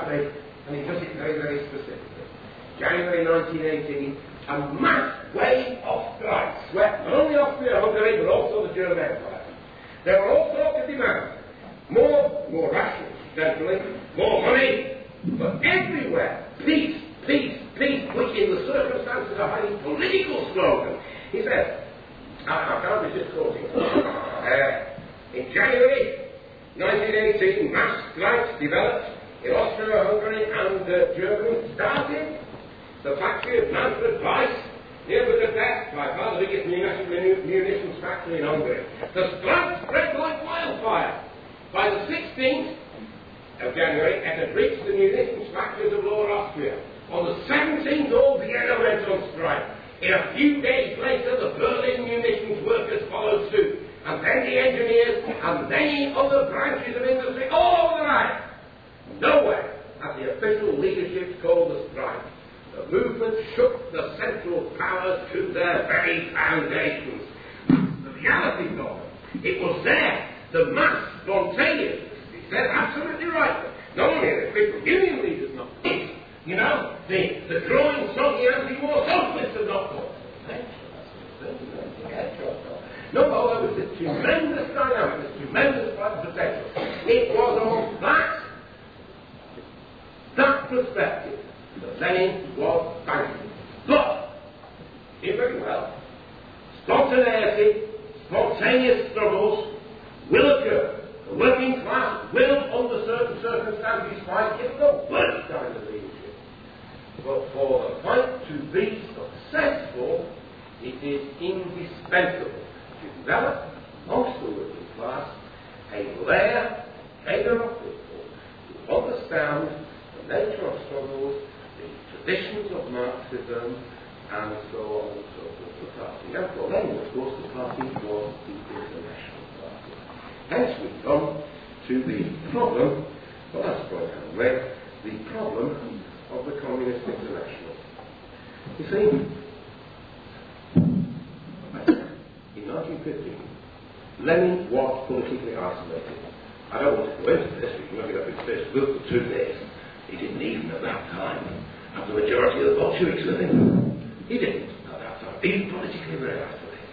say, and he does it very, very specifically. January 1918, a mass wave of strikes swept not only Austria-Hungary but also the German Empire. There were all sorts of demands. More rations, essentially, more money, but everywhere, peace, peace, peace, which in the circumstances are highly political slogan. He says, I can't resist quoting. In January 1918, mass strikes developed in Austria-Hungary and Germany, starting the factory of Manfred Weiss, near Budapest, by far the biggest munitions factory in Hungary. The strike spread like wildfire. By the 16th of January, it had reached the munitions factories of Lower Austria. On the 17th, all Vienna went on strike. In a few days later, the Berlin munitions workers followed suit, and then the engineers, and many other branches of industry all over the Reich. Nowhere had the official leadership called the strike. The movement shook the central powers to their very foundations. The reality of it was there, the mass, spontaneous. He said absolutely right. Not only the official union leaders not this, you know, the growing Soviet anti-war socialists have not thought. No, there was this tremendous dynamic, this tremendous potential. It was on that perspective that Lenin was banking. But, he very well, spontaneity, spontaneous struggles will occur. The working class will, under certain circumstances, fight in the worst kind of leadership. But for the fight to be successful, it is indispensable to develop amongst the working class a layer of people who understand the nature of struggles, the traditions of Marxism, and so on and so forth. The party. And for Lenin, of course, the party was the International Party. Hence we come to the problem, well, that's quite anyway, the problem of the Communist International. You see, in 1915, Lenin was politically isolated. I don't want to go into this, we can look it up in space. But the truth is, he didn't even at that time have the majority of the Bolsheviks with him. He didn't at that time. He was politically very isolated.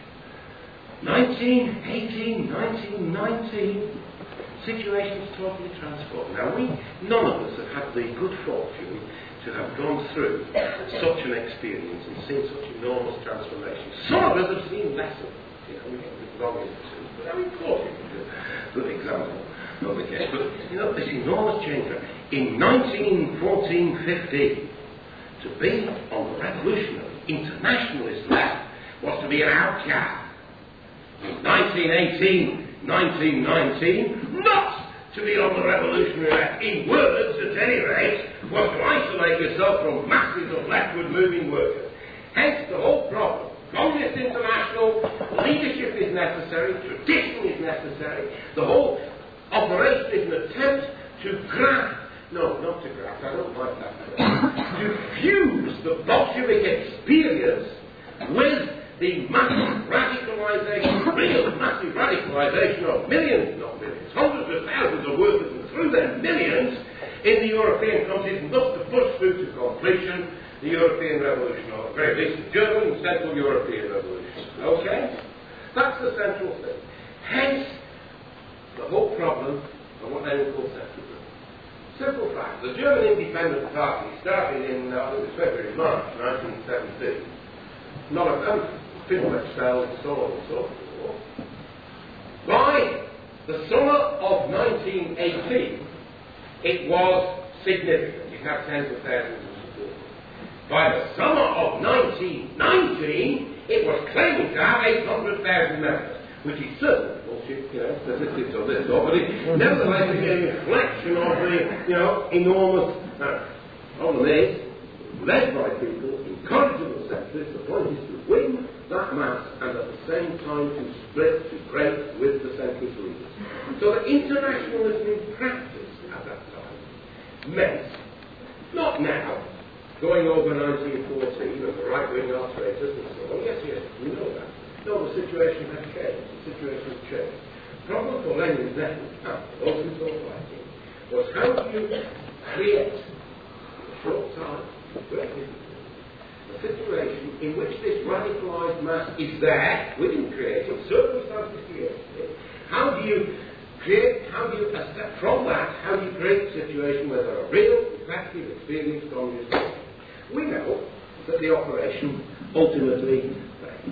1918, 1919, situation's totally transformed. Now, none of us have had the good fortune to have gone through such an experience and seen such enormous transformation. Some of us have seen less of it. You know, we get a bit wrong in it too, but I mean, quoting is a good example of the case. But, you know, this enormous change. In 1914-15, to be on the revolutionary internationalist left was to be an outcast. In 1918, 1919, not to be on the revolutionary left, in words at any rate, was to isolate yourself from masses of leftward moving workers. Hence the whole problem. Communist International, leadership is necessary, tradition is necessary, the whole operation is an attempt to grasp, no, not to grasp, I don't like that word, to fuse the Bolshevik experience with the massive radicalization, real massive radicalization of millions, not millions, hundreds of thousands of workers, and through them millions, in the European countries, and thus to push through to completion the European Revolution, or at the very least the German and Central European Revolution. Okay? That's the central thing. Hence, the whole problem of what they call centrism. Simple fact, the German Independent Party started in, I think it was February, March 1917. None of them, Finwechsel and so on and so forth. By the summer of 1918, it was significant. It had tens of thousands of supporters. By the summer of 1919, it was claiming to have 800,000 members, which is certainly bullshit, you know, statistics of this sort, but it nevertheless is a reflection of the, you know, enormous problem is, led by people, incorrigible centrists, the point is to win that mass and at the same time to split, to break with the centrist leaders. So that internationalism in practice at that time meant, not now, going over 1914 and the right-wing arthritis and so on. Yes, we know that. No, the situation has changed. The situation has changed. The problem for Lenin then, those who thought like him, was create, in a short time, a situation in which this radicalised mass is there, we didn't create it, circumstances created it. How do you from that, how do you create a situation where there are real, effective, experienced communists? We know that the operation ultimately failed.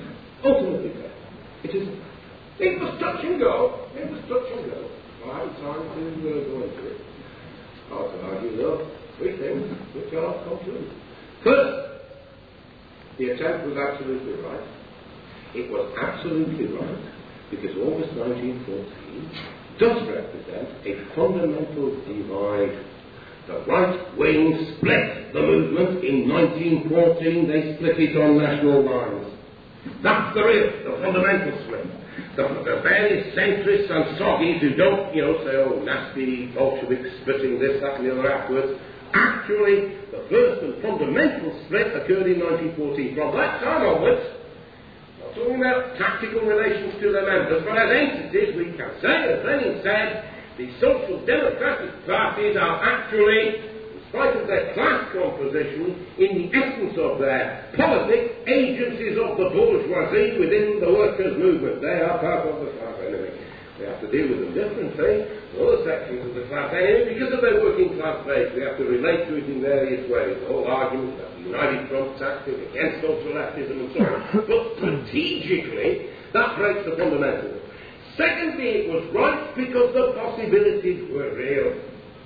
It was touch and go. Well, I haven't time to go into it. I can argue, though, three things which are concluded. First, the attempt was absolutely right. It was absolutely right because August 1914 does represent a fundamental divide. The right wing split the movement in 1914. They split it on national lines. That's the fundamental split. The various centrists and soggies who don't, say, oh, nasty Bolsheviks splitting this, that and the other afterwards. Actually, the first and fundamental split occurred in 1914. From that time onwards, not talking about tactical relations to their members, but as entities, we can say, as Lenin said, the social democratic parties are actually, in spite of their class composition, in the essence of their politics, agencies of the bourgeoisie within the workers' movement. They are part of the class enemy. We have to deal with them differently. Other sections of the class enemy, because of their working class base, we have to relate to it in various ways. The whole argument about the United Front tactic against social leftism and so on. But strategically, that breaks the fundamentals. Secondly, it was right because the possibilities were real.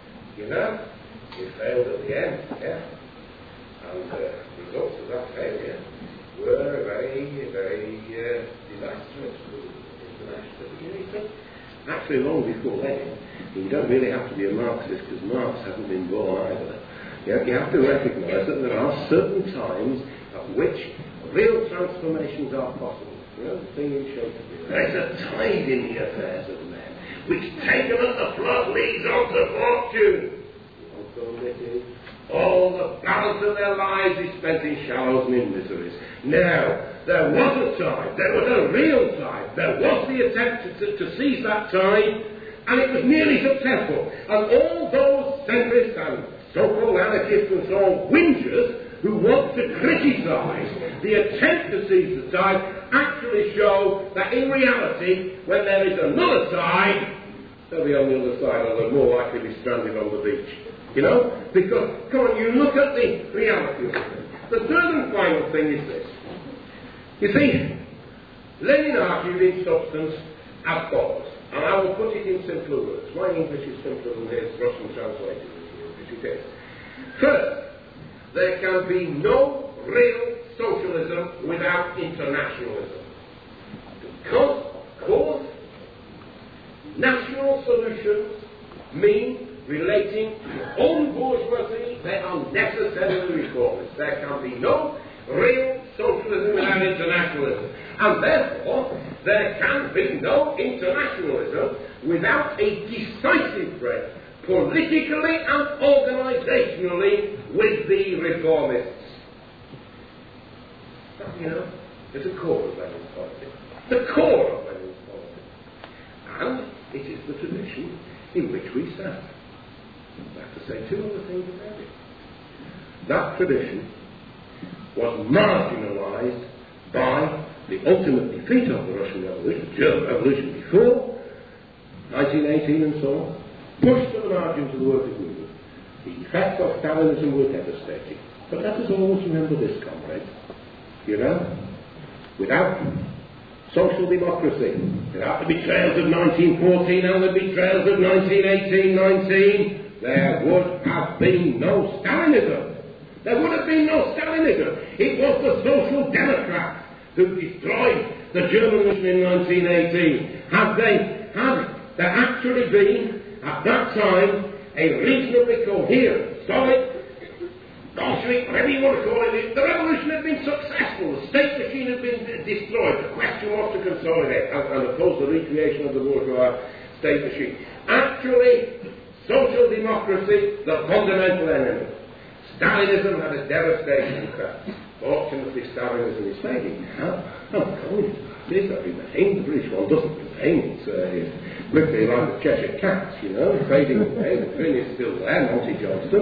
It failed at the end, and the results of that failure were very, very disastrous for international community. Actually, long before Lenin, you don't really have to be a Marxist because Marx hasn't been born either. You have to recognise that there are certain times at which real transformations are possible. The thing in Shakespeare. There's a tide in the affairs of men, which taken at the flood leads on to fortune. All the balance of their lives is spent in shallows and in miseries. Now, there was a tide, there was a real tide, there was the attempt to seize that tide, and it was nearly successful. And all those centrists and so-called anarchists and so on, whingers, who want to criticise the attempt to seize the tide, actually show that in reality, when there is another tide, they'll be on the other side, or they're more likely to be stranded on the beach. Because, come on, you look at the reality of it. The third and final thing is this. You see, Lenin argued in substance as follows, and I will put it in simpler words. My English is simpler than his Russian translated, which it is. First, there can be no real socialism without internationalism. Because, of course, national solutions mean relating to your own bourgeoisie, they are necessarily reformist. There can be no real socialism without internationalism. And therefore, there can be no internationalism without a decisive break, politically and organisationally, with the reformists. It's the core of Lenin's politics. The core of Lenin's politics. And it is the tradition in which we stand. I have to say two other things about it. That tradition was marginalised by the ultimate defeat of the Russian Revolution, the German Revolution before, 1918 and so on, pushed to the margins of the workers' movement. The effects of Stalinism were devastating. But let us always remember this, comrades. Without social democracy, without the betrayals of 1914 and the betrayals of 1918-19, there would have been no Stalinism. There would have been no Stalinism. It was the Social Democrats who destroyed the German Revolution in 1918. Had there actually been, at that time, a reasonably coherent, solid, Bolshevik, whatever you want to call it, the revolution had been successful. The state machine had been destroyed. The question was to consolidate and oppose the recreation of the bourgeois state machine. Actually, social democracy, the fundamental enemy. Stalinism had a devastating effect. Fortunately, Stalinism is fading now. Oh, communism does remain. The British one doesn't remain. It's quickly like the Cheshire Cats, you know, fading away. The grin is still there, Monty Johnston.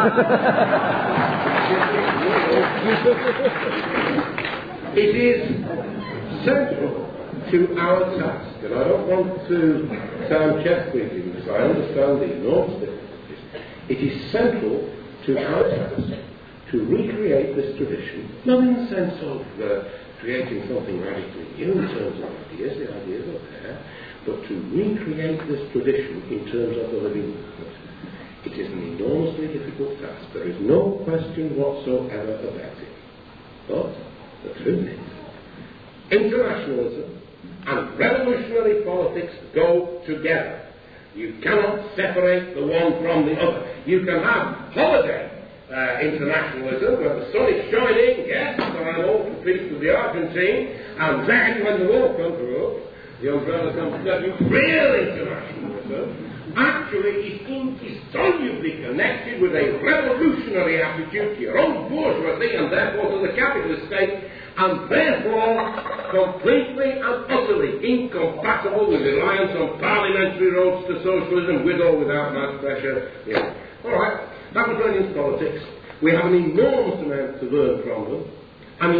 It is central to our task, and I don't want to sound chest-beating because I understand the enormous difficulties. It is central to our task to recreate this tradition, not in the sense of creating something radically new in terms of ideas, the ideas are there, but to recreate this tradition in terms of the living movement. It is an enormously difficult task. There is no question whatsoever about it. But the truth is, internationalism and revolutionary politics go together. You cannot separate the one from the other. You can have holiday internationalism where the sun is shining, yes, there are all compete with the Argentine, and then when the war comes up, the umbrella comes down. Real internationalism actually is indissolubly connected with a revolutionary attitude to your own bourgeoisie and therefore to the capitalist state, and therefore completely and utterly incompatible with reliance on parliamentary roads to socialism, with or without mass pressure. Yeah. All right, that was Lenin's politics. We have an enormous amount to learn from them, but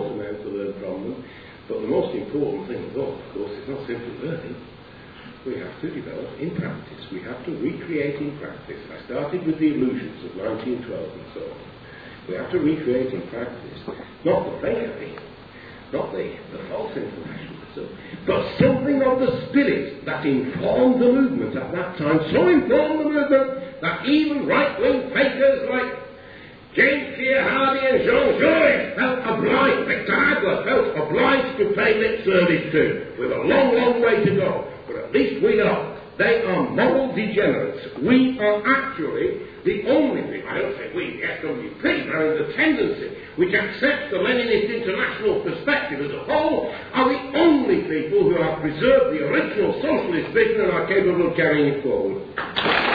the most important thing of all, of course, is not simply learning. We have to develop in practice. We have to recreate in practice. I started with the illusions of 1912 and so on. We have to recreate in practice, not the fake idea, not the false internationalism, but something of the spirit that informed the movement at that time, so informed the movement that even right-wing fakers like James Keir Hardie and Jean Jaurès felt obliged, Victor Adler felt obliged to pay lip service to. We have a long, long way to go, but at least we know they are moral degenerates. We are actually the only people, I don't say we, the SWP, are in the tendency which accepts the Leninist international perspective as a whole, are the only people who have preserved the original socialist vision and are capable of carrying it forward.